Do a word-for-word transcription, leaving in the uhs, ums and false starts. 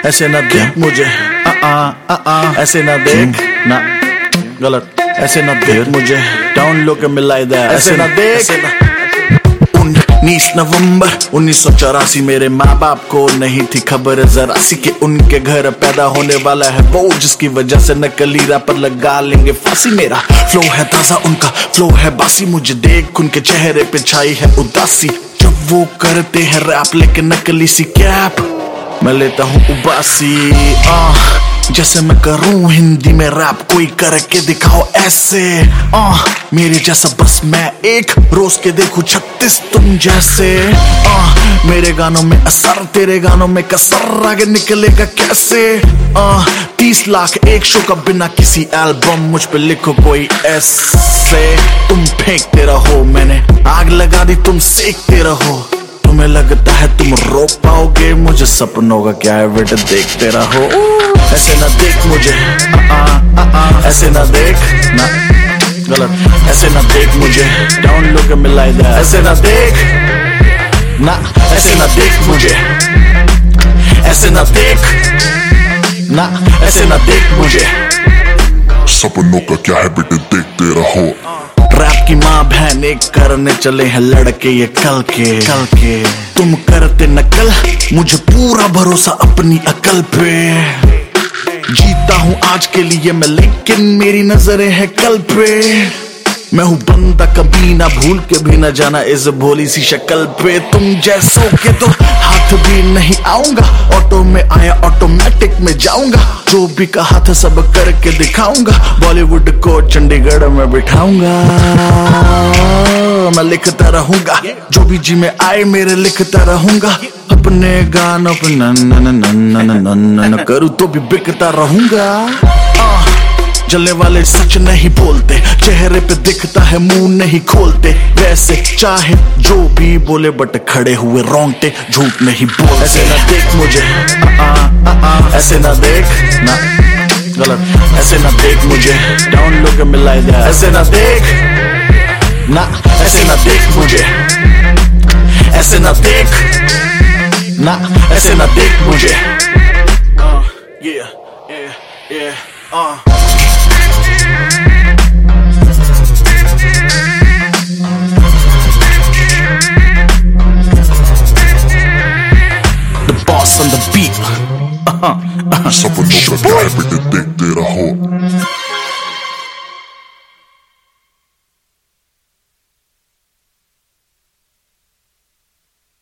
ऐसे ना देख मुझे, आ आ आ आ ऐसे ना देख ना, गलत, ऐसे ना देख मुझे, डाउन लो के मिलाई दे, ऐसे ना देख। उन्नीस नवंबर उन्नीस सौ चौरासी मेरे माँ बाप को नहीं थी खबर जरा सी कि उनके घर पैदा होने वाला है वो, जिसकी वजह से नकली रैपर लगा लेंगे फांसी। मेरा फ्लो है ताजा, उनका फ्लो है बासी, मुझे देख उनके चेहरे पे छाई है उदासी। जब वो करते हैं रैप लेके नकली सी कैप, मैं लेता हूँ उबासी। आ, जैसे मैं करूँ हिंदी में रैप, कोई करके दिखाओ ऐसे। आ, मेरे जैसा बस मैं एक, रोज के देखूं छत्तीस तुम जैसे। आ, मेरे गानों में असर, तेरे गानों में कसर, आगे निकलेगा कैसे। आ, तीस लाख एक शो का बिना किसी एल्बम, मुझ पे लिखो कोई ऐसे। तुम फेंकते रहो, मैंने आग लगा दी, तुम सेकते रहो। तुम्हें लगता है तुम रोक पाओगे मुझे, सपनों का क्या है बेटा देखते रहो। ऐसे ना देख मुझे, आ आ आ आ ऐसे ना देख ना, गलत, ऐसे ना देख मुझे, डाउन लो के मिलाई दे, ऐसे ना देख ना, ऐसे ना देख मुझे, ऐसे ना देख ना, ऐसे ना देख मुझे, सपनों का क्या है बेटे देखते रहो। रैप की माँ बहन एक करने चले हैं लड़के ये कल के कल के। तुम करते नकल, मुझे पूरा भरोसा अपनी अकल पे। जीता हूँ आज के लिए मैं, लेकिन मेरी नजरें हैं कल पे। मैं हूँ बंदा कभी ना, भूल के भी ना जाना इस भोली सी शक्ल पे। तुम जैसों के तो हाथ भी नहीं आऊंगा, ऑटो में आया ऑटोमेटिक में जाऊंगा। जो भी कहा था सब करके दिखाऊंगा, बॉलीवुड को चंडीगढ़ में बिठाऊंगा। मैं लिखता रहूंगा, जो भी जी में आए मेरे लिखता रहूंगा। अपने गानों पे न न न न न न न करूँ तो भी बिकता रहूंगा। जलने वाले सच नहीं बोलते, चेहरे पे दिखता है मुंह नहीं खोलते। वैसे चाहे जो भी बोले बट खड़े हुए रोंगटे झूठ नहीं बोलते। ऐसे ना देख मुझे, आ आ आ आ ऐसे ना देख ना, गलत, ऐसे ना देख मुझे, डाउन लो के मिलाई दे, ऐसे ना देख ना, ऐसे ना देख मुझे, ऐसे ना देख ना, ऐसे ना देख मुझे। uh, yeah, yeah, yeah, uh. The boss on the beat. सपनों का क्या है बेटे देखते रहो।